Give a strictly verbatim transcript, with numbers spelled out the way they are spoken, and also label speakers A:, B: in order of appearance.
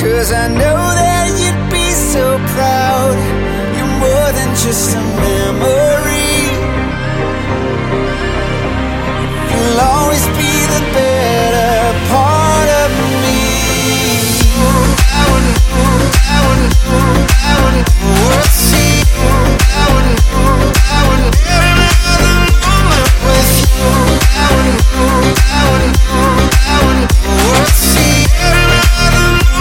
A: 'cause I know that you'd be so proud. You're more than just a memory.